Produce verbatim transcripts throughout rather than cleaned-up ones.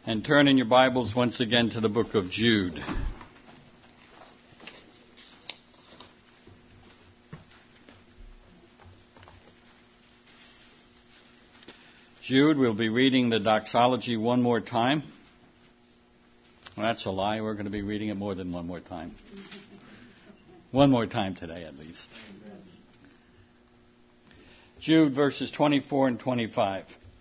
And turn in your Bibles once again to the book of Jude. Jude, we'll be reading the doxology one more time. Well, that's a lie. We're going to be reading it more than one more time. One more time today, at least. Jude, verses twenty-four and twenty-five.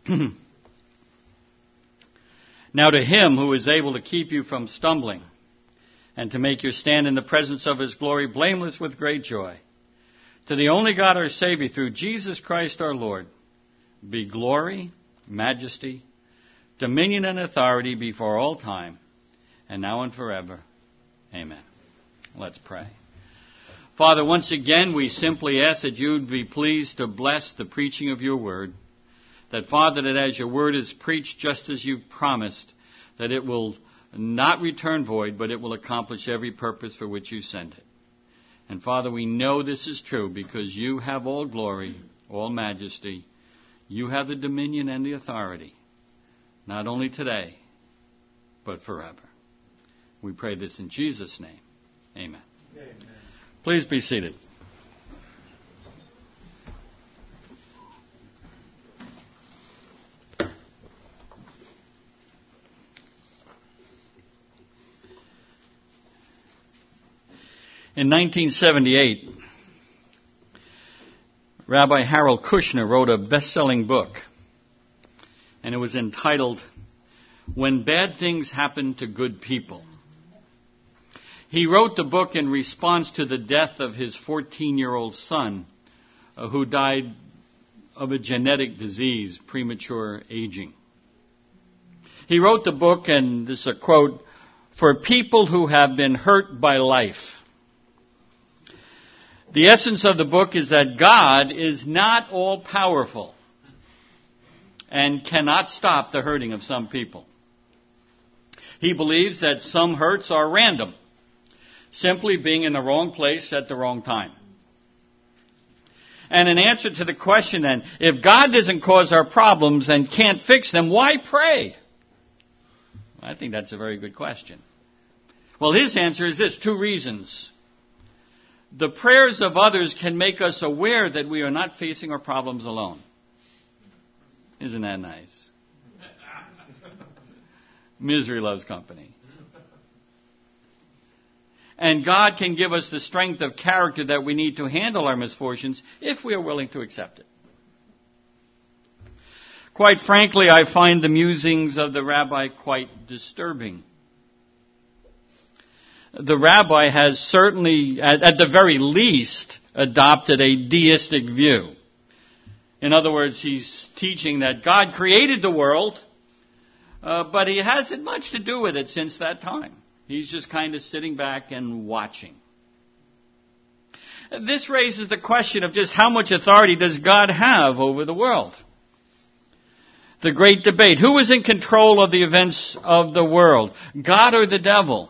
Now to him who is able to keep you from stumbling and to make you stand in the presence of his glory blameless with great joy, to the only God our Savior through Jesus Christ our Lord, be glory, majesty, dominion, and authority before all time, and now and forever. Amen. Let's pray. Father, once again, we simply ask that you would be pleased to bless the preaching of your word. That, Father, that as your word is preached just as you've promised, that it will not return void, but it will accomplish every purpose for which you send it. And, Father, we know this is true because you have all glory, all majesty. You have the dominion and the authority, not only today, but forever. We pray this in Jesus' name. Amen. Amen. Please be seated. In nineteen seventy-eight, Rabbi Harold Kushner wrote a best-selling book, and it was entitled, When Bad Things Happen to Good People. He wrote the book in response to the death of his fourteen-year-old son, uh, who died of a genetic disease, premature aging. He wrote the book, and this is a quote, for people who have been hurt by life. The essence of the book is that God is not all-powerful and cannot stop the hurting of some people. He believes that some hurts are random, simply being in the wrong place at the wrong time. And in answer to the question then, if God doesn't cause our problems and can't fix them, why pray? I think that's a very good question. Well, his answer is this, two reasons. The prayers of others can make us aware that we are not facing our problems alone. Isn't that nice? Misery loves company. And God can give us the strength of character that we need to handle our misfortunes if we are willing to accept it. Quite frankly, I find the musings of the rabbi quite disturbing. The rabbi has certainly, at, at the very least, adopted a deistic view. In other words, he's teaching that God created the world, uh, but he hasn't much to do with it since that time. He's just kind of sitting back and watching. This raises the question of just how much authority does God have over the world? The great debate. Who is in control of the events of the world? God or the devil?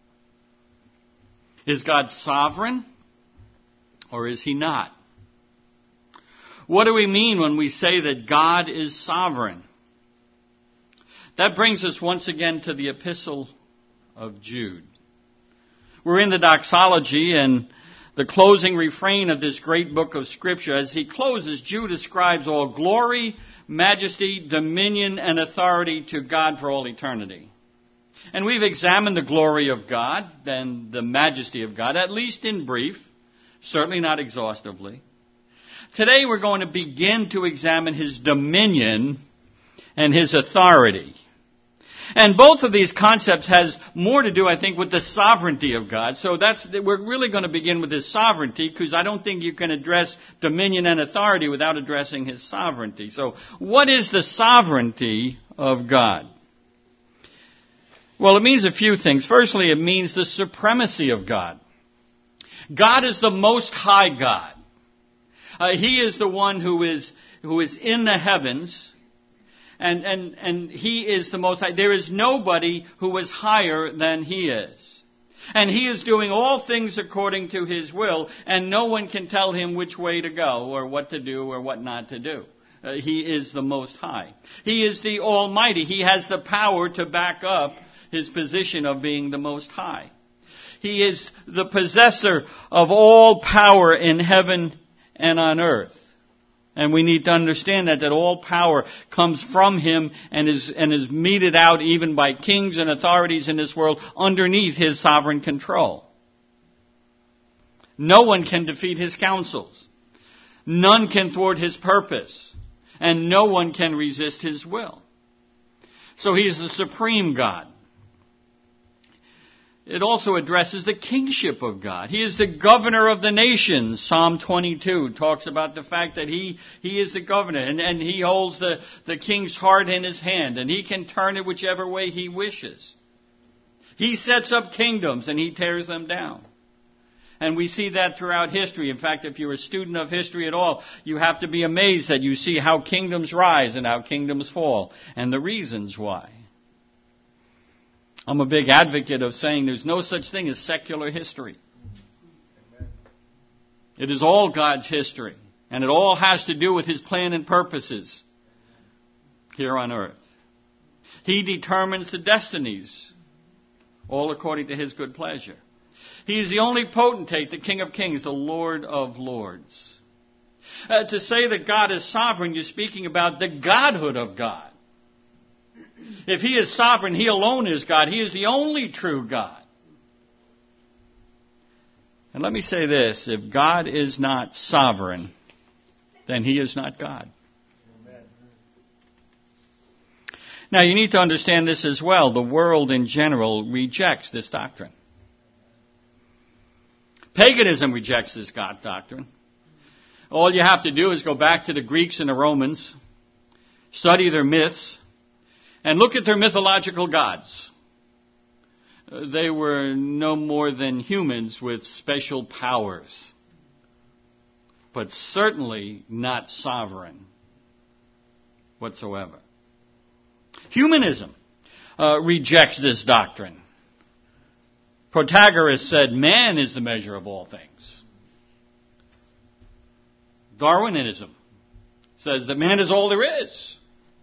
Is God sovereign or is he not? What do we mean when we say that God is sovereign? That brings us once again to the epistle of Jude. We're in the doxology, and the closing refrain of this great book of Scripture, as he closes, Jude ascribes all glory, majesty, dominion, and authority to God for all eternity. And we've examined the glory of God and the majesty of God, at least in brief, certainly not exhaustively. Today we're going to begin to examine his dominion and his authority. And both of these concepts has more to do, I think, with the sovereignty of God. So that's we're really going to begin with his sovereignty, because I don't think you can address dominion and authority without addressing his sovereignty. So what is the sovereignty of God? Well, it means a few things. Firstly, it means the supremacy of God. God is the most high God. Uh, he is the one who is who is in the heavens, and, and, and he is the most high. There is nobody who is higher than he is. And he is doing all things according to his will, and no one can tell him which way to go or what to do or what not to do. Uh, he is the Most High. He is the Almighty. He has the power to back up his position of being the Most High. He is the possessor of all power in heaven and on earth. And we need to understand that, that all power comes from him and is, and is meted out even by kings and authorities in this world underneath his sovereign control. No one can defeat his counsels. None can thwart his purpose. And no one can resist his will. So he's the supreme God. It also addresses the kingship of God. He is the governor of the nations. Psalm twenty-two talks about the fact that he, he is the governor and, and he holds the, the king's heart in his hand and he can turn it whichever way he wishes. He sets up kingdoms and he tears them down. And we see that throughout history. In fact, if you're a student of history at all, you have to be amazed that you see how kingdoms rise and how kingdoms fall and the reasons why. I'm a big advocate of saying there's no such thing as secular history. It is all God's history. And it all has to do with his plan and purposes here on earth. He determines the destinies, all according to his good pleasure. He is the only potentate, the King of Kings, the Lord of Lords. Uh, to say that God is sovereign, you're speaking about the Godhood of God. If he is sovereign, he alone is God. He is the only true God. And let me say this, if God is not sovereign, then he is not God. Amen. Now you need to understand this as well. The world in general rejects this doctrine. Paganism rejects this God doctrine. All you have to do is go back to the Greeks and the Romans, study their myths, and look at their mythological gods. They were no more than humans with special powers, but certainly not sovereign whatsoever. Humanism uh, rejects this doctrine. Protagoras said man is the measure of all things. Darwinism says that man is all there is.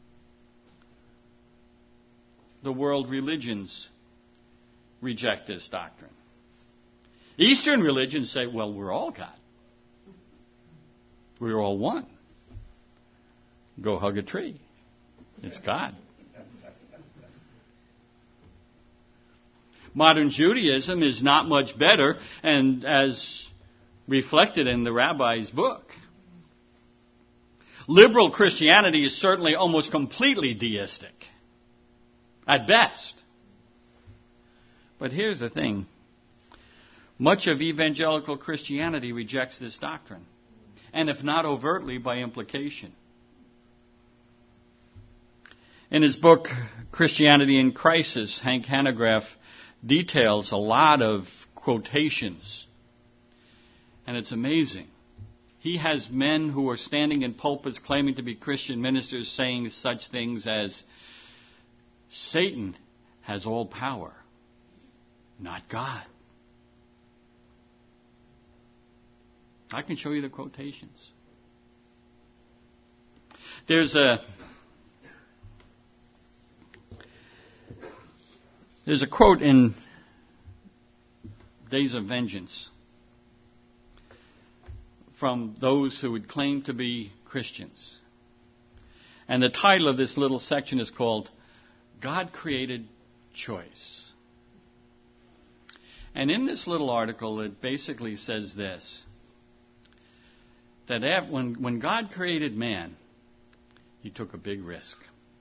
The world religions reject this doctrine. Eastern religions say, well, we're all God. We're all one. Go hug a tree. It's God. Modern Judaism is not much better, and as reflected in the rabbi's book. Liberal Christianity is certainly almost completely deistic. At best. But here's the thing. Much of evangelical Christianity rejects this doctrine. And if not overtly, by implication. In his book, Christianity in Crisis, Hank Hanegraaff details a lot of quotations. And it's amazing. He has men who are standing in pulpits claiming to be Christian ministers saying such things as, Satan has all power, not God. I can show you the quotations. There's a there's a quote in Days of Vengeance from those who would claim to be Christians. And the title of this little section is called God Created Choice. And in this little article, it basically says this, that when, when God created man, he took a big risk.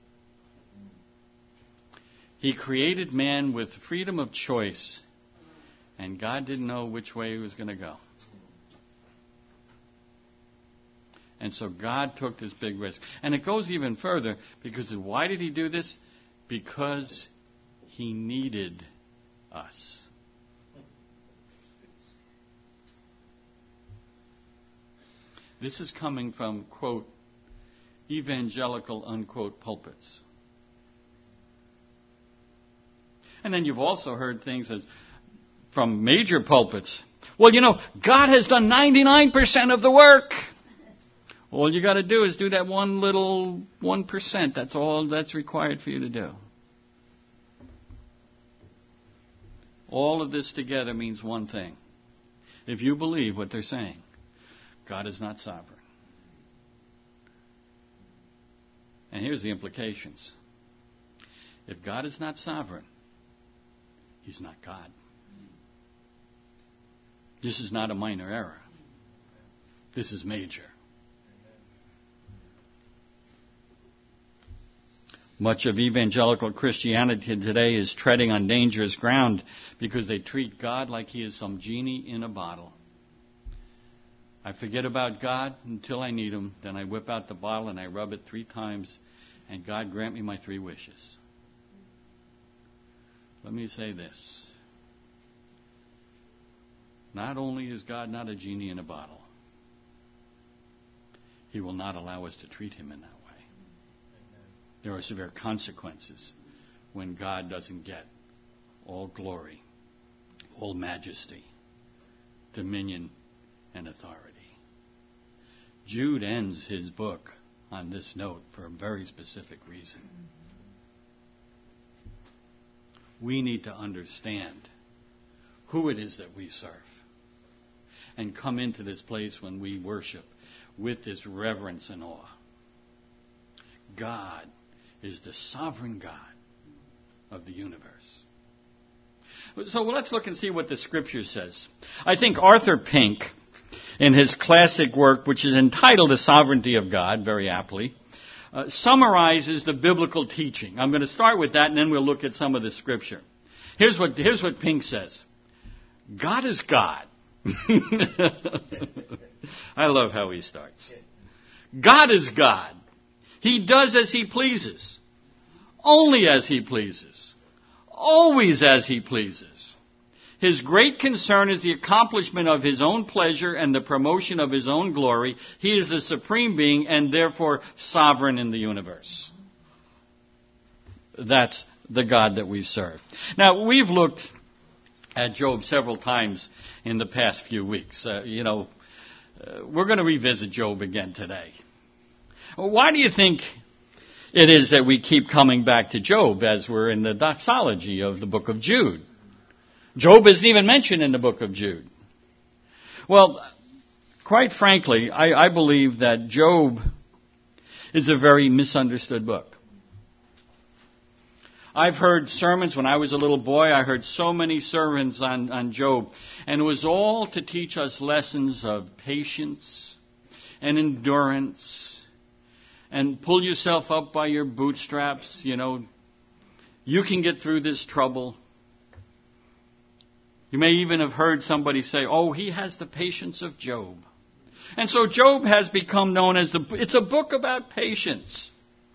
He created man with freedom of choice, and God didn't know which way he was going to go. And so God took this big risk. And it goes even further, because why did he do this? Because he needed us. This is coming from, quote, evangelical, unquote, pulpits. And then you've also heard things that, from major pulpits. Well, you know, God has done ninety-nine percent of the work. All you got to do is do that one little one percent. That's all that's required for you to do. All of this together means one thing. If you believe what they're saying, God is not sovereign. And here's the implications. If God is not sovereign, He's not God. This is not a minor error. This is major. Much of evangelical Christianity today is treading on dangerous ground because they treat God like He is some genie in a bottle. I forget about God until I need Him. Then I whip out the bottle and I rub it three times, and God grant me my three wishes. Let me say this. Not only is God not a genie in a bottle, He will not allow us to treat Him in that way. There are severe consequences when God doesn't get all glory, all majesty, dominion, and authority. Jude ends his book on this note for a very specific reason. We need to understand who it is that we serve and come into this place when we worship with this reverence and awe. God is the sovereign God of the universe. So let's look and see what the Scripture says. I think Arthur Pink, in his classic work, which is entitled The Sovereignty of God, very aptly, uh, summarizes the biblical teaching. I'm going to start with that, and then we'll look at some of the Scripture. Here's what, here's what Pink says. God is God. I love how he starts. God is God. He does as He pleases. Only as He pleases. Always as He pleases. His great concern is the accomplishment of His own pleasure and the promotion of His own glory. He is the supreme being and therefore sovereign in the universe. That's the God that we serve. Now, we've looked at Job several times in the past few weeks. Uh, you know, uh, we're going to revisit Job again today. Why do you think it is that we keep coming back to Job as we're in the doxology of the book of Jude? Job isn't even mentioned in the book of Jude. Well, quite frankly, I, I believe that Job is a very misunderstood book. I've heard sermons when I was a little boy. I heard so many sermons on, on Job. And it was all to teach us lessons of patience and endurance and pull yourself up by your bootstraps. You know, you can get through this trouble. You may even have heard somebody say, oh, he has the patience of Job. And so Job has become known as the, it's a book about patience.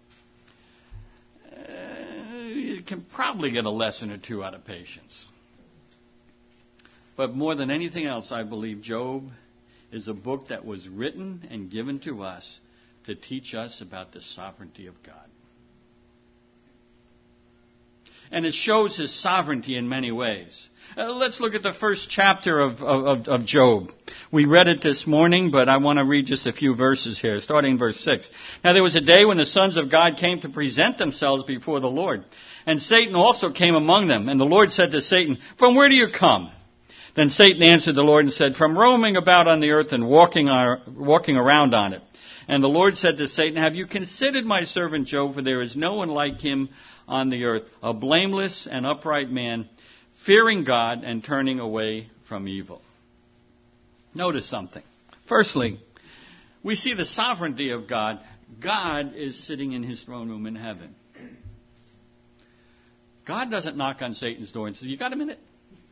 You can probably get a lesson or two out of patience. But more than anything else, I believe Job is a book that was written and given to us to teach us about the sovereignty of God. And it shows His sovereignty in many ways. Uh, let's look at the first chapter of, of, of Job. We read it this morning, but I want to read just a few verses here, starting in verse six. Now there was a day when the sons of God came to present themselves before the Lord. And Satan also came among them. And the Lord said to Satan, from where do you come? Then Satan answered the Lord and said, from roaming about on the earth and walking, our, walking around on it. And the Lord said to Satan, have you considered my servant Job? For there is no one like him on the earth, a blameless and upright man, fearing God and turning away from evil. Notice something. Firstly, we see the sovereignty of God. God is sitting in His throne room in heaven. God doesn't knock on Satan's door and say, you got a minute?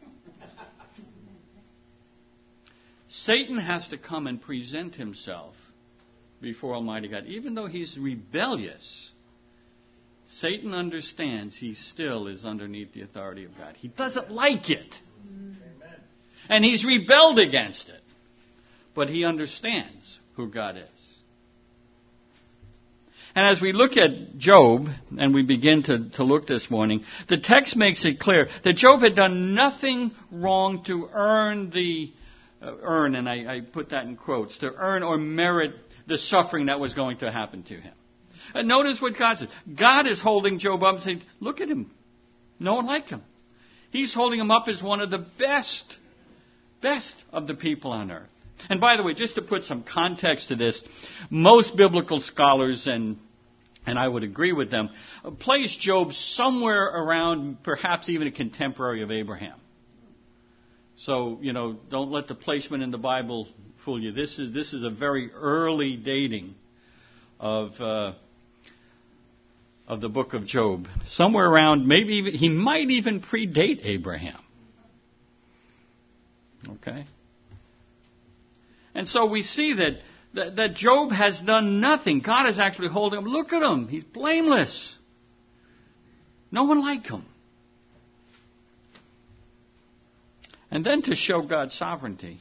Satan has to come and present himself before Almighty God. Even though he's rebellious, Satan understands he still is underneath the authority of God. He doesn't like it. Amen. And he's rebelled against it. But he understands who God is. And as we look at Job, and we begin to, to look this morning, the text makes it clear that Job had done nothing wrong to earn the, uh, earn, and I, I put that in quotes, to earn or merit the suffering that was going to happen to him. And notice what God says. God is holding Job up and saying, look at him. No one like him. He's holding him up as one of the best, best of the people on earth. And by the way, just to put some context to this, most biblical scholars, and and I would agree with them, place Job somewhere around perhaps even a contemporary of Abraham. So, you know, don't let the placement in the Bible fool you. This is this is a very early dating of uh, of the book of Job. Somewhere around, maybe even, he might even predate Abraham. Okay? And so we see that, that, that Job has done nothing. God is actually holding him. Look at him. He's blameless. No one like him. And then to show God's sovereignty,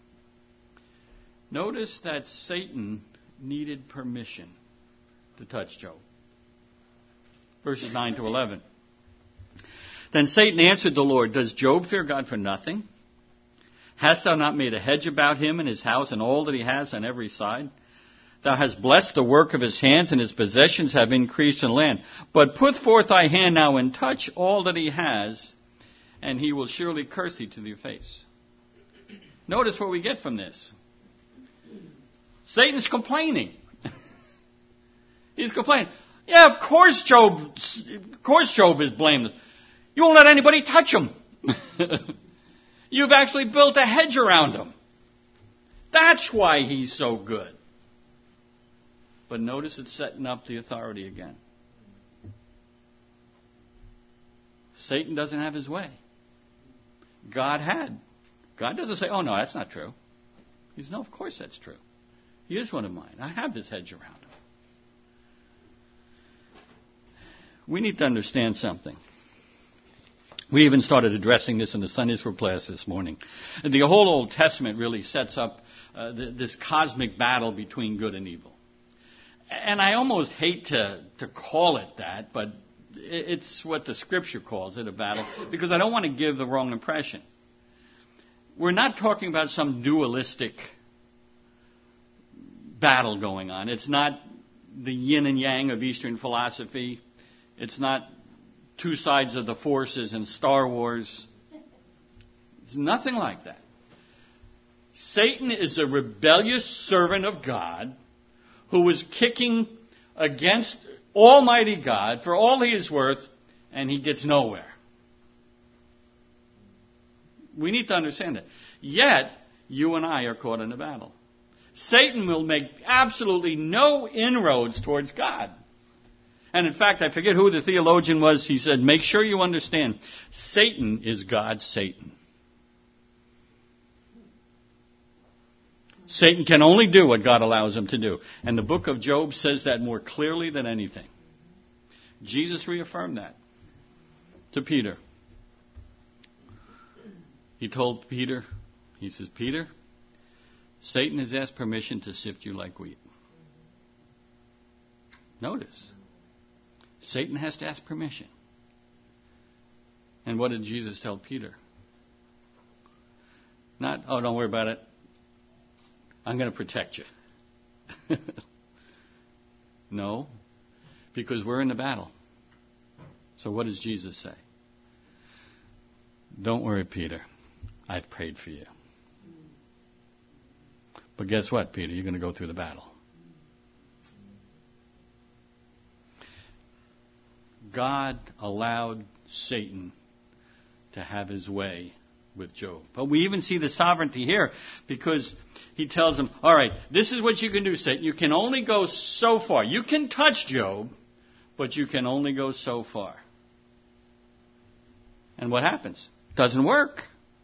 notice that Satan needed permission to touch Job. Verses nine to eleven. Then Satan answered the Lord, does Job fear God for nothing? Hast thou not made a hedge about him and his house and all that he has on every side? Thou hast blessed the work of his hands, and his possessions have increased in land. But put forth thy hand now and touch all that he has, and he will surely curse thee to thy face. Notice what we get from this. Satan's complaining. He's complaining. Yeah, of course Job, of course Job is blameless. You won't let anybody touch him. You've actually built a hedge around him. That's why he's so good. But notice it's setting up the authority again. Satan doesn't have his way. God had. God doesn't say, oh no, that's not true. He says, no, of course that's true. He is one of mine. I have this hedge around him. We need to understand something. We even started addressing this in the Sunday school class this morning. The whole Old Testament really sets up uh, th- this cosmic battle between good and evil. And I almost hate to, to call it that, but it's what the Scripture calls it, a battle, because I don't want to give the wrong impression. We're not talking about some dualistic battle going on. It's not the yin and yang of Eastern philosophy. It's not two sides of the forces in Star Wars. It's nothing like that. Satan is a rebellious servant of God who was kicking against Almighty God for all he is worth, and he gets nowhere. We need to understand that. Yet, you and I are caught in a battle. Satan will make absolutely no inroads towards God. And in fact, I forget who the theologian was. He said, make sure you understand, Satan is God's Satan. Satan can only do what God allows him to do. And the book of Job says that more clearly than anything. Jesus reaffirmed that to Peter. He told Peter, he says, Peter, Satan has asked permission to sift you like wheat. Notice. Satan has to ask permission. And what did Jesus tell Peter? Not, oh, don't worry about it. I'm going to protect you. No, because we're in the battle. So what does Jesus say? Don't worry, Peter. I've prayed for you. But guess what, Peter? You're going to go through the battle. God allowed Satan to have his way with Job. But we even see the sovereignty here because he tells him, all right, this is what you can do, Satan. You can only go so far. You can touch Job, but you can only go so far. And what happens? It doesn't work.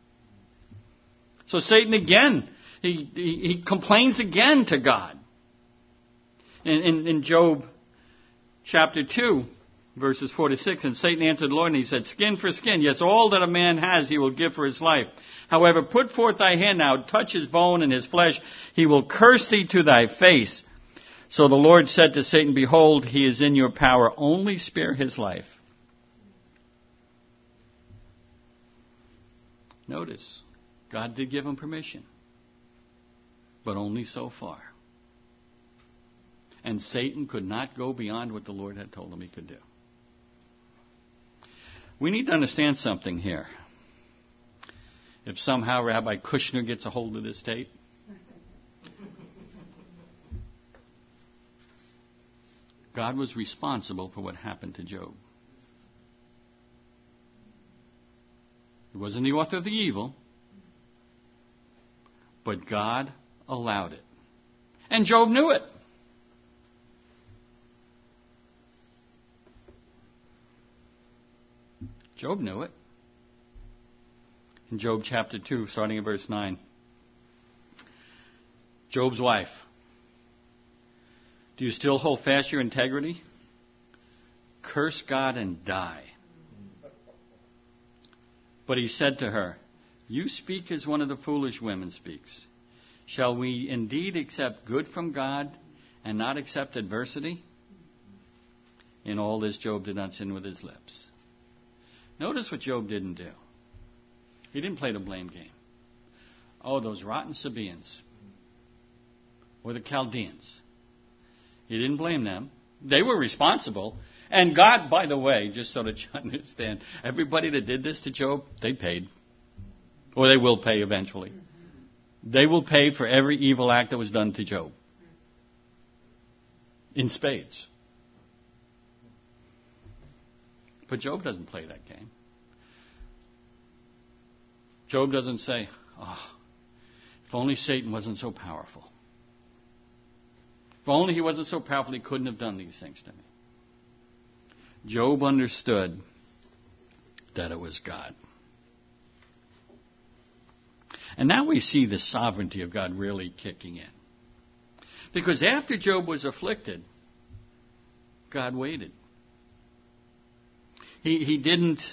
So Satan again, he, he, he complains again to God. In, in, in Job chapter two, verses four to six, and Satan answered the Lord, and he said, skin for skin, yes, all that a man has he will give for his life. However, put forth thy hand now, touch his bone and his flesh, he will curse thee to thy face. So the Lord said to Satan, behold, he is in your power, only spare his life. Notice, God did give him permission, but only so far. And Satan could not go beyond what the Lord had told him he could do. We need to understand something here. If somehow Rabbi Kushner gets a hold of this tape, God was responsible for what happened to Job. He wasn't the author of the evil, but God allowed it. And Job knew it. Job knew it. In Job chapter two, starting in verse nine. Job's wife. Do you still hold fast your integrity? Curse God and die. But he said to her, you speak as one of the foolish women speaks. Shall we indeed accept good from God and not accept adversity? In all this, Job did not sin with his lips. Notice what Job didn't do. He didn't play the blame game. Oh, those rotten Sabaeans. Or the Chaldeans. He didn't blame them. They were responsible. And God, by the way, just so that you understand, everybody that did this to Job, they paid. Or they will pay eventually. They will pay for every evil act that was done to Job. In spades. But Job doesn't play that game. Job doesn't say, oh, if only Satan wasn't so powerful. If only he wasn't so powerful, he couldn't have done these things to me. Job understood that it was God. And now we see the sovereignty of God really kicking in. Because after Job was afflicted, God waited. He, he didn't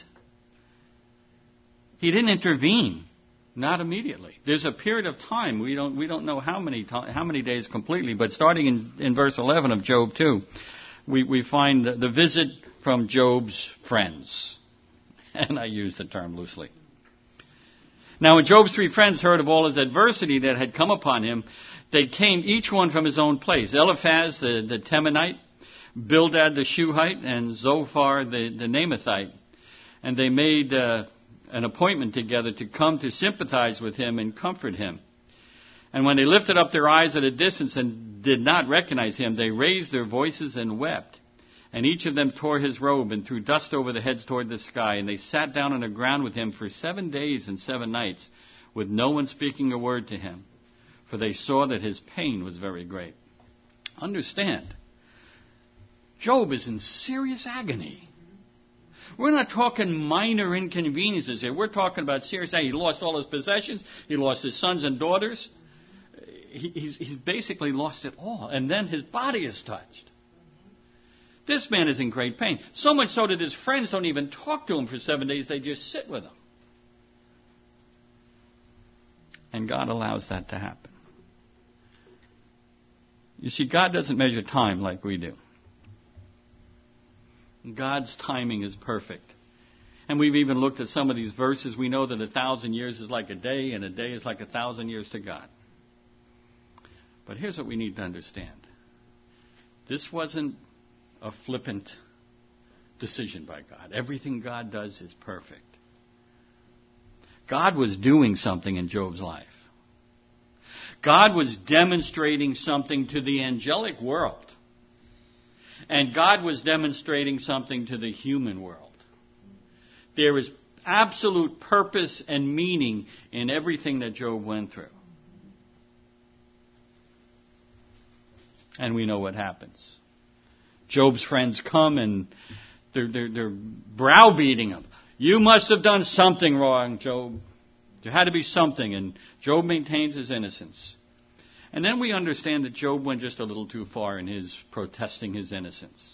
he didn't intervene, not immediately. There's a period of time, we don't we don't know how many to, how many days completely, but starting in, in verse eleven of Job two, we, we find the, the visit from Job's friends. And I use the term loosely. Now when Job's three friends heard of all his adversity that had come upon him, they came each one from his own place. Eliphaz the, the Temanite, Bildad the Shuhite, and Zophar the, the Naamathite. And they made uh, an appointment together to come to sympathize with him and comfort him. And when they lifted up their eyes at a distance and did not recognize him, they raised their voices and wept. And each of them tore his robe and threw dust over their heads toward the sky. And they sat down on the ground with him for seven days and seven nights, with no one speaking a word to him, for they saw that his pain was very great. Understand, Job is in serious agony. We're not talking minor inconveniences here. We're talking about serious agony. He lost all his possessions. He lost his sons and daughters. He, he's, he's basically lost it all. And then his body is touched. This man is in great pain. So much so that his friends don't even talk to him for seven days. They just sit with him. And God allows that to happen. You see, God doesn't measure time like we do. God's timing is perfect. And we've even looked at some of these verses. We know that a thousand years is like a day, and a day is like a thousand years to God. But here's what we need to understand. This wasn't a flippant decision by God. Everything God does is perfect. God was doing something in Job's life. God was demonstrating something to the angelic world. And God was demonstrating something to the human world. There is absolute purpose and meaning in everything that Job went through. And we know what happens. Job's friends come and they're, they're, they're browbeating him. You must have done something wrong, Job. There had to be something. And Job maintains his innocence. And then we understand that Job went just a little too far in his protesting his innocence.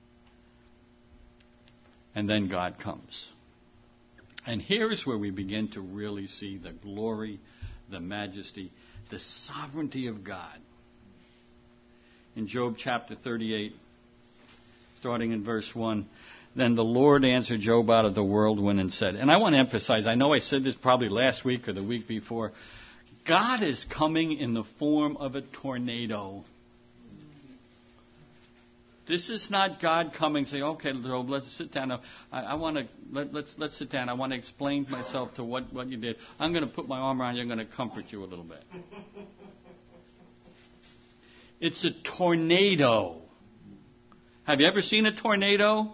And then God comes. And here is where we begin to really see the glory, the majesty, the sovereignty of God. In Job chapter thirty-eight, starting in verse one, then the Lord answered Job out of the whirlwind and said, and I want to emphasize, I know I said this probably last week or the week before, God is coming in the form of a tornado. This is not God coming saying, okay, Job, let's sit down. Now. I, I want to, let, let's, let's sit down. I want to explain myself to what, what you did. I'm going to put my arm around you. I'm going to comfort you a little bit. It's a tornado. Have you ever seen a tornado?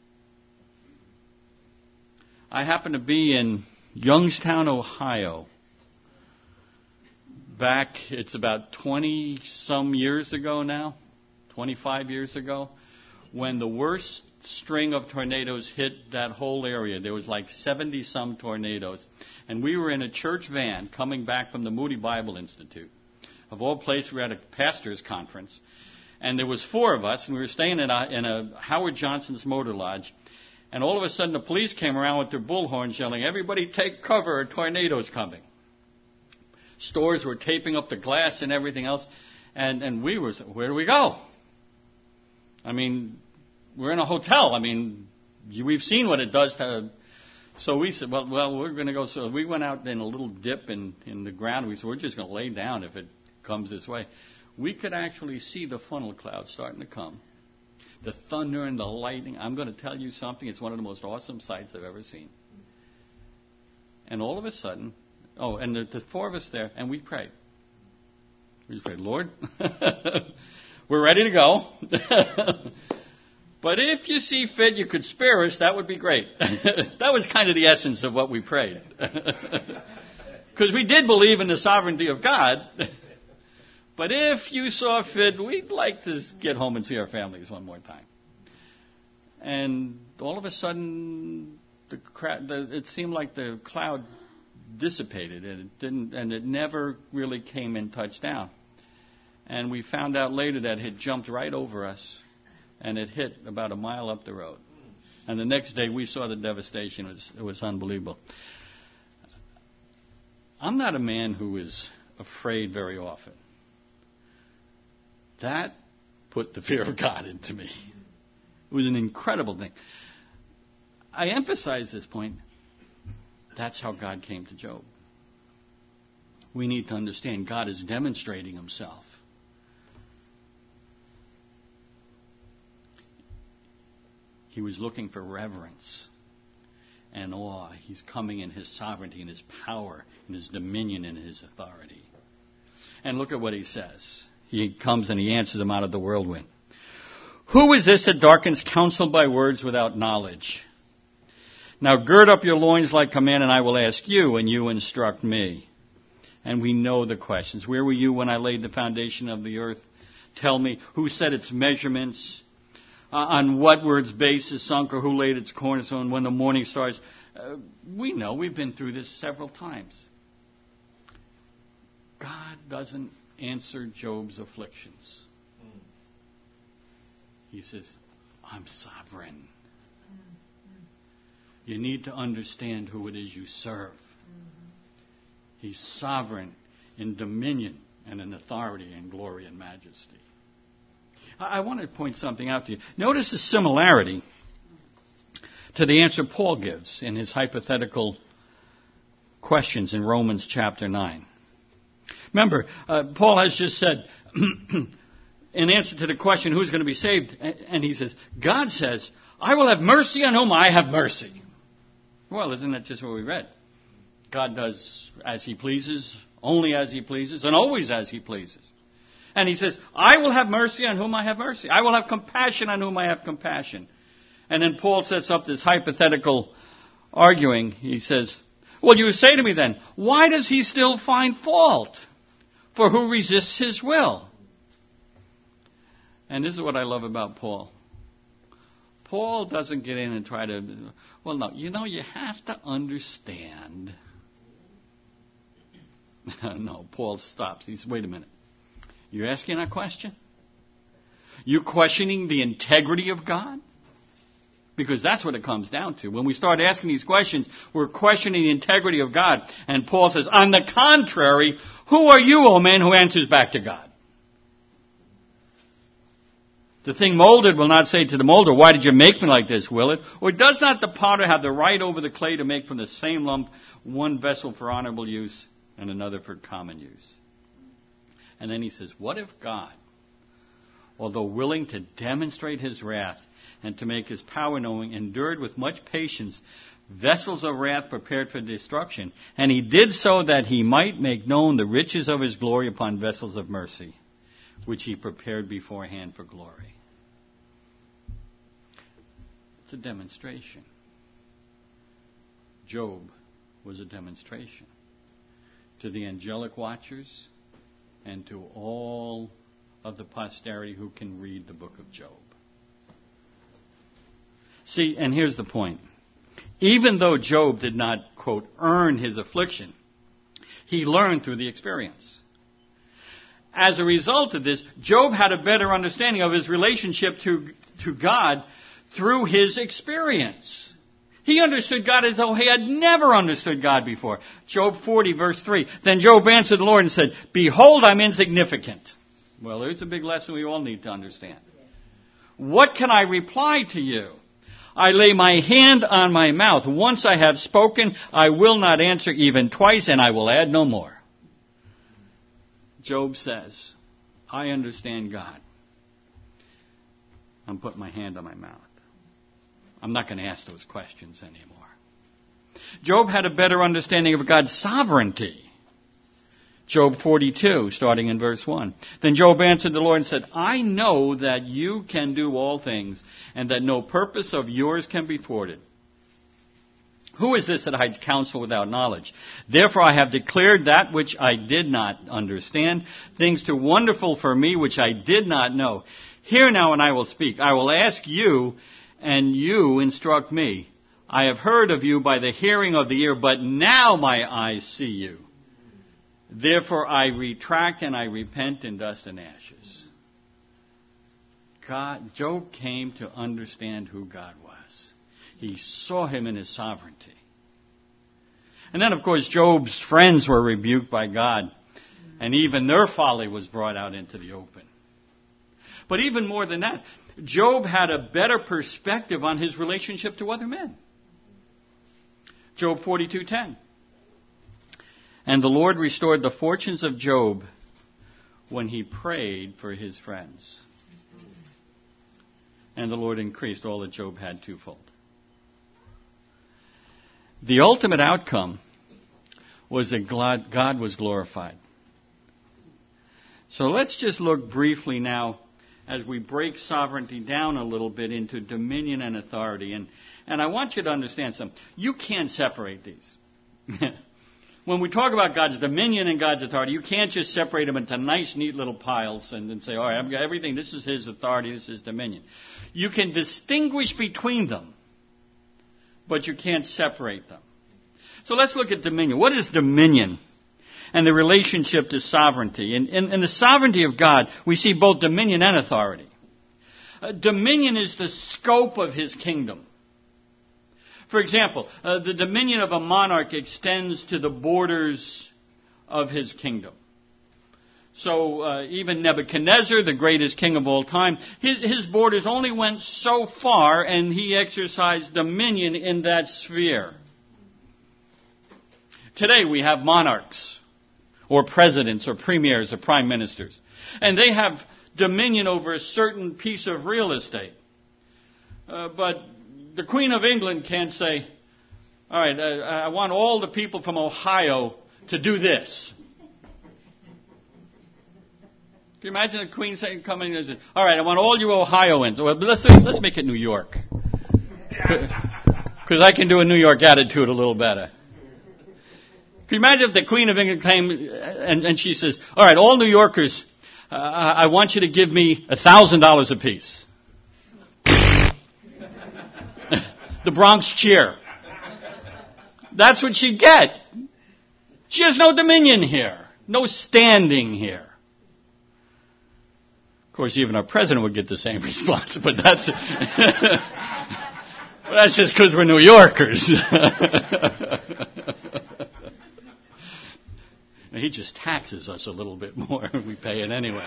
I happen to be in Youngstown, Ohio. Back, it's about twenty-some years ago now, twenty-five years ago, when the worst string of tornadoes hit that whole area. There was like seventy-some tornadoes. And we were in a church van coming back from the Moody Bible Institute. Of all places, we were at a pastor's conference. And there was four of us, and we were staying in a, in a Howard Johnson's Motor Lodge. And all of a sudden, the police came around with their bullhorns yelling, "Everybody take cover, a tornado's coming." Stores were taping up the glass and everything else. And, and we were, where do we go? I mean, we're in a hotel. I mean, we've seen what it does to... So we said, well, well, we're going to go. So we went out in a little dip in, in the ground. We said, we're just going to lay down if it comes this way. We could actually see the funnel clouds starting to come. The thunder and the lightning. I'm going to tell you something. It's one of the most awesome sights I've ever seen. And all of a sudden... Oh, and the, the four of us there, and we prayed. We prayed, Lord, we're ready to go. But if you see fit, you could spare us, that would be great. That was kind of the essence of what we prayed. Because we did believe in the sovereignty of God. But if you saw fit, we'd like to get home and see our families one more time. And all of a sudden, the, the it seemed like the cloud dissipated, and it didn't, and it never really came and touched down. And we found out later that it had jumped right over us, and it hit about a mile up the road. And the next day we saw the devastation. It was, it was unbelievable. I'm not a man who is afraid very often. That put the fear of God into me. It was an incredible thing. I emphasize this point. That's how God came to Job. We need to understand God is demonstrating himself. He was looking for reverence and awe. He's coming in his sovereignty and his power and his dominion and his authority. And look at what he says. He comes and he answers him out of the whirlwind. Who is this that darkens counsel by words without knowledge? Now gird up your loins like a man, and I will ask you, and you instruct me. And we know the questions. Where were you when I laid the foundation of the earth? Tell me, who set its measurements? Uh, on what were its bases sunk, or who laid its cornerstone when the morning stars? Uh, we know. We've been through this several times. God doesn't answer Job's afflictions. He says, I'm sovereign. You need to understand who it is you serve. He's sovereign in dominion and in authority and glory and majesty. I want to point something out to you. Notice the similarity to the answer Paul gives in his hypothetical questions in Romans chapter nine. Remember, uh, Paul has just said, in answer to the question, who's going to be saved? And he says, God says, I will have mercy on whom I have mercy. Well, isn't that just what we read? God does as he pleases, only as he pleases, and always as he pleases. And he says, I will have mercy on whom I have mercy. I will have compassion on whom I have compassion. And then Paul sets up this hypothetical arguing. He says, well, you say to me then, why does he still find fault? For who resists his will? And this is what I love about Paul. Paul doesn't get in and try to, well, no, you know, you have to understand. No, Paul stops. He says, wait a minute. You're asking a question? You're questioning the integrity of God? Because that's what it comes down to. When we start asking these questions, we're questioning the integrity of God. And Paul says, on the contrary, who are you, O man, who answers back to God? The thing molded will not say to the molder, why did you make me like this, will it? Or does not the potter have the right over the clay to make from the same lump one vessel for honorable use and another for common use? And then he says, what if God, although willing to demonstrate his wrath and to make his power known, endured with much patience vessels of wrath prepared for destruction. And he did so that he might make known the riches of his glory upon vessels of mercy, which he prepared beforehand for glory. It's a demonstration. Job was a demonstration to the angelic watchers and to all of the posterity who can read the book of Job. See, and here's the point. Even though Job did not, quote, earn his affliction, he learned through the experience. As a result of this, Job had a better understanding of his relationship to, to God through his experience. He understood God as though he had never understood God before. Job forty, verse three. Then Job answered the Lord and said, "Behold, I'm insignificant." Well, there's a big lesson we all need to understand. What can I reply to you? I lay my hand on my mouth. Once I have spoken, I will not answer even twice, and I will add no more. Job says, I understand God. I'm putting my hand on my mouth. I'm not going to ask those questions anymore. Job had a better understanding of God's sovereignty. Job forty-two, starting in verse one. Then Job answered the Lord and said, I know that you can do all things, and that no purpose of yours can be thwarted. Who is this that hides counsel without knowledge? Therefore I have declared that which I did not understand, things too wonderful for me which I did not know. Hear now, and I will speak. I will ask you, and you instruct me. I have heard of you by the hearing of the ear, but now my eyes see you. Therefore I retract and I repent in dust and ashes. God, Job came to understand who God was. He saw him in his sovereignty. And then, of course, Job's friends were rebuked by God, and even their folly was brought out into the open. But even more than that, Job had a better perspective on his relationship to other men. Job forty-two ten. And the Lord restored the fortunes of Job when he prayed for his friends. And the Lord increased all that Job had twofold. The ultimate outcome was that God was glorified. So let's just look briefly now as we break sovereignty down a little bit into dominion and authority. And, and I want you to understand something. You can't separate these. When we talk about God's dominion and God's authority, you can't just separate them into nice, neat little piles and, and say, all right, I've got everything. This is his authority. This is dominion. You can distinguish between them, but you can't separate them. So let's look at dominion. What is dominion and the relationship to sovereignty? In, in, in the sovereignty of God, we see both dominion and authority. Uh, dominion is the scope of his kingdom. For example, uh, the dominion of a monarch extends to the borders of his kingdom. So uh, even Nebuchadnezzar, the greatest king of all time, his, his borders only went so far, and he exercised dominion in that sphere. Today we have monarchs, or presidents, or premiers, or prime ministers. And they have dominion over a certain piece of real estate. Uh, but the Queen of England can't say, all right, I, I want all the people from Ohio to do this. Can you imagine the Queen saying, coming and saying, all right, I want all you Ohioans. Well, let's, let's make it New York. Because I can do a New York attitude a little better. Can you imagine if the Queen of England came and, and she says, all right, all New Yorkers, uh, I want you to give me one thousand dollars apiece. The Bronx cheer. That's what she'd get. She has no dominion here. No standing here. Of course, even our president would get the same response, but that's that's just because we're New Yorkers. He just taxes us a little bit more. We pay it anyway.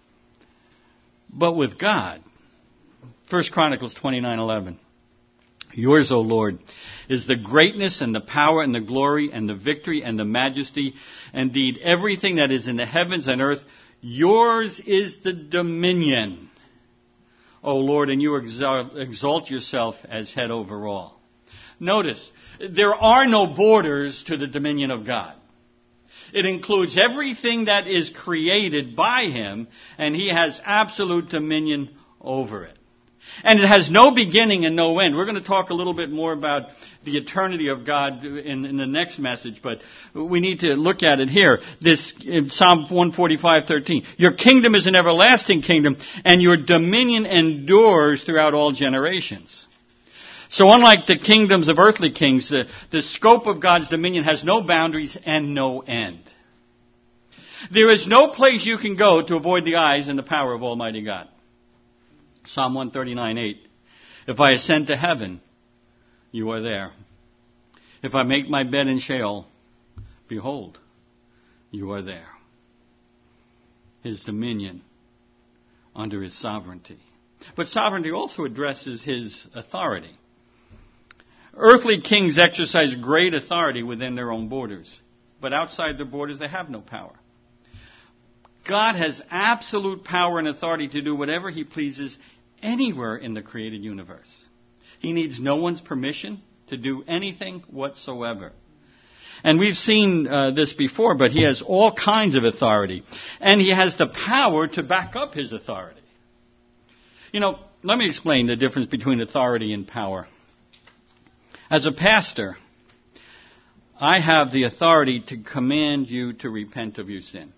But with God, First Chronicles twenty-nine eleven, Yours, O Lord, is the greatness and the power and the glory and the victory and the majesty. Indeed, everything that is in the heavens and earth, yours is the dominion, O Lord, and you exalt, exalt yourself as head over all. Notice, there are no borders to the dominion of God. It includes everything that is created by Him, and He has absolute dominion over it. And it has no beginning and no end. We're going to talk a little bit more about the eternity of God in, in the next message, but we need to look at it here. This in Psalm one forty-five, thirteen. Your kingdom is an everlasting kingdom, and your dominion endures throughout all generations. So unlike the kingdoms of earthly kings, the, the scope of God's dominion has no boundaries and no end. There is no place you can go to avoid the eyes and the power of Almighty God. Psalm one thirty-nine, eight. If I ascend to heaven, you are there. If I make my bed in Sheol, behold, you are there. His dominion under His sovereignty. But sovereignty also addresses His authority. Earthly kings exercise great authority within their own borders, but outside their borders they have no power. God has absolute power and authority to do whatever He pleases anywhere in the created universe. He needs no one's permission to do anything whatsoever. And we've seen uh, this before, but He has all kinds of authority. And He has the power to back up His authority. You know, let me explain the difference between authority and power. As a pastor, I have the authority to command you to repent of your sin.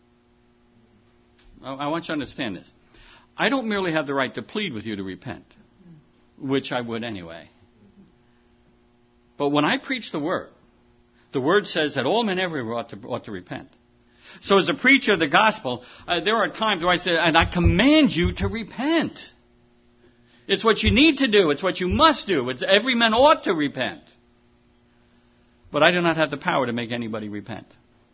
I want you to understand this. I don't merely have the right to plead with you to repent, which I would anyway. But when I preach the Word, the Word says that all men everywhere ought to, ought to repent. So as a preacher of the gospel, uh, there are times where I say, and I command you to repent. It's what you need to do. It's what you must do. It's every man ought to repent. But I do not have the power to make anybody repent.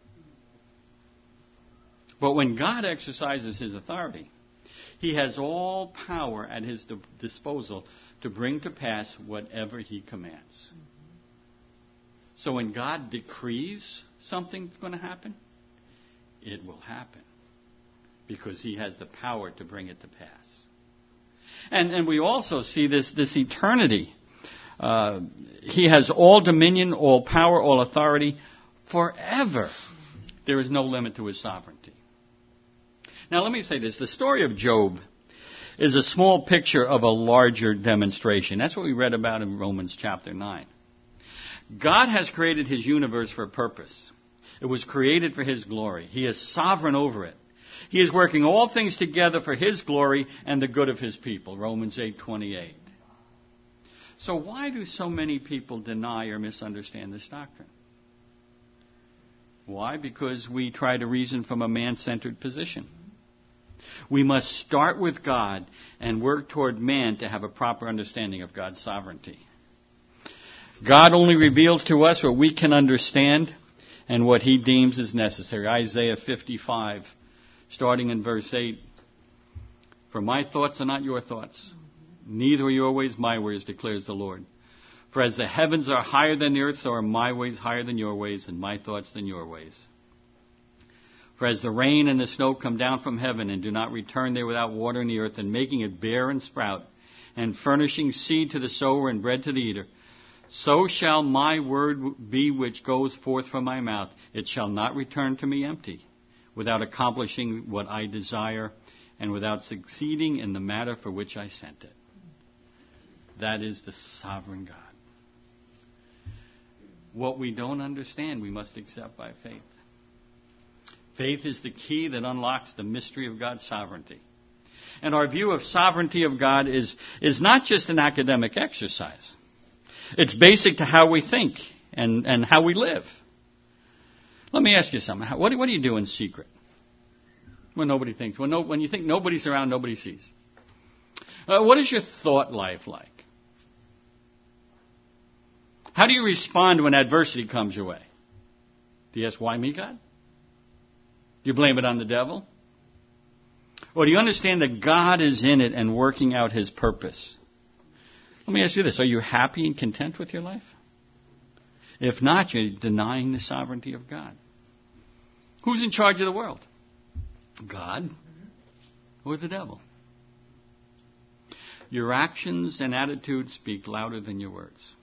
But when God exercises His authority, He has all power at His disposal to bring to pass whatever He commands. So when God decrees something's going to happen, it will happen. Because He has the power to bring it to pass. And, and we also see this, this eternity. Uh, he has all dominion, all power, all authority forever. There is no limit to His sovereignty. Now let me say this. The story of Job is a small picture of a larger demonstration. That's what we read about in Romans chapter nine. God has created His universe for a purpose. It was created for His glory. He is sovereign over it. He is working all things together for His glory and the good of His people. Romans eight twenty-eight. So why do so many people deny or misunderstand this doctrine? Why? Because we try to reason from a man-centered position. We must start with God and work toward man to have a proper understanding of God's sovereignty. God only reveals to us what we can understand and what He deems is necessary. Isaiah fifty-five, starting in verse eight. For my thoughts are not your thoughts, neither are your ways my ways, declares the Lord. For as the heavens are higher than the earth, so are my ways higher than your ways, and my thoughts than your ways. For as the rain and the snow come down from heaven and do not return there without watering the earth and making it bear and sprout, and furnishing seed to the sower and bread to the eater, so shall my word be which goes forth from my mouth. It shall not return to me empty, without accomplishing what I desire and without succeeding in the matter for which I sent it. That is the sovereign God. What we don't understand, we must accept by faith. Faith is the key that unlocks the mystery of God's sovereignty. And our view of sovereignty of God is, is not just an academic exercise. It's basic to how we think and, and how we live. Let me ask you something. What do, what do you do in secret? When nobody thinks. When, no, when you think nobody's around, nobody sees. Uh, what is your thought life like? How do you respond when adversity comes your way? Do you ask, why me, God? Do you blame it on the devil? Or do you understand that God is in it and working out His purpose? Let Let me ask you this. Are you happy and content with your life? If not, you're denying the sovereignty of God. Who's in charge of the world? God or the devil? Your actions and attitudes speak louder than your words.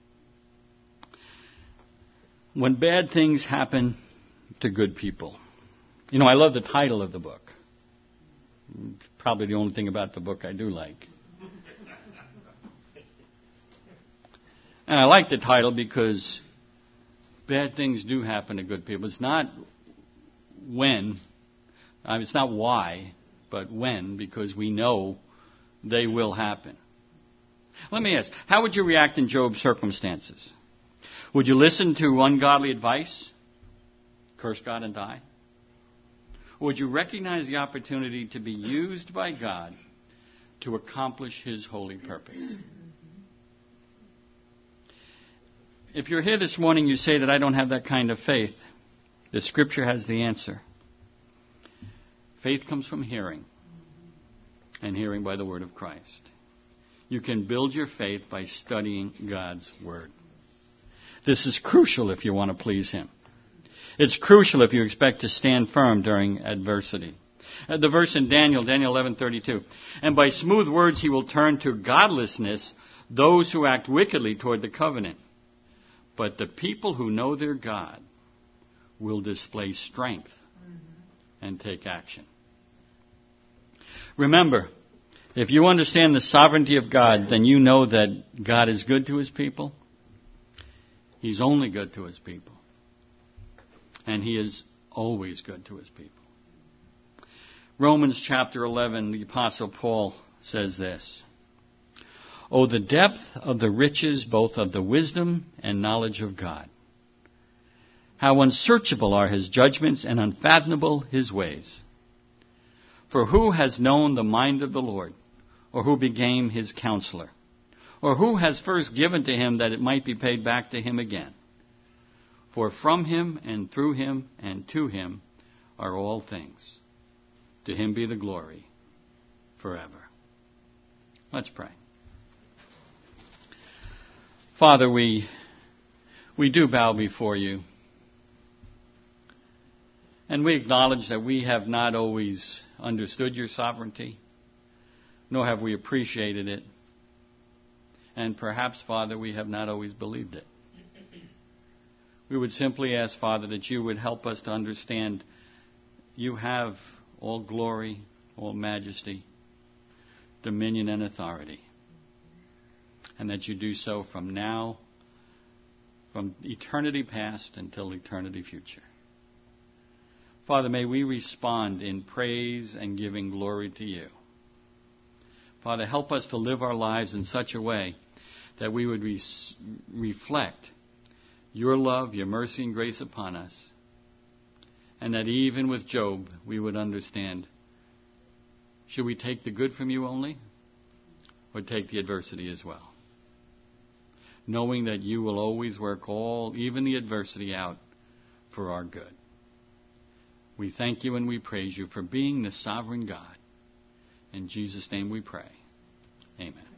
When bad things happen to good people. You know, I love the title of the book. It's probably the only thing about the book I do like. And I like the title because bad things do happen to good people. It's not when, I mean, it's not why, but when, because we know they will happen. Let me ask, how would you react in Job's circumstances? Would you listen to ungodly advice, curse God and die? Or would you recognize the opportunity to be used by God to accomplish His holy purpose? If you're here this morning, you say that I don't have that kind of faith. The Scripture has the answer. Faith comes from hearing, and hearing by the Word of Christ. You can build your faith by studying God's Word. This is crucial if you want to please Him. It's crucial if you expect to stand firm during adversity. Uh, the verse in Daniel, Daniel eleven thirty-two. And by smooth words He will turn to godlessness those who act wickedly toward the covenant. But the people who know their God will display strength and take action. Remember, if you understand the sovereignty of God, then you know that God is good to His people. He's only good to His people. And He is always good to His people. Romans chapter eleven, the Apostle Paul says this. Oh, the depth of the riches both of the wisdom and knowledge of God. How unsearchable are His judgments and unfathomable His ways. For who has known the mind of the Lord, or who became His counselor? Or who has first given to Him that it might be paid back to Him again? For from Him and through Him and to Him are all things. To Him be the glory forever. Let's pray. Father, we, we do bow before You. And we acknowledge that we have not always understood Your sovereignty, nor have we appreciated it. And perhaps, Father, we have not always believed it. We would simply ask, Father, that You would help us to understand You have all glory, all majesty, dominion, and authority. And that You do so from now, from eternity past until eternity future. Father, may we respond in praise and giving glory to You. Father, help us to live our lives in such a way that we would re- reflect Your love, Your mercy and grace upon us. And that even with Job, we would understand, should we take the good from You only, or take the adversity as well? Knowing that You will always work all, even the adversity out for our good. We thank You and we praise You for being the sovereign God. In Jesus' name we pray. Amen.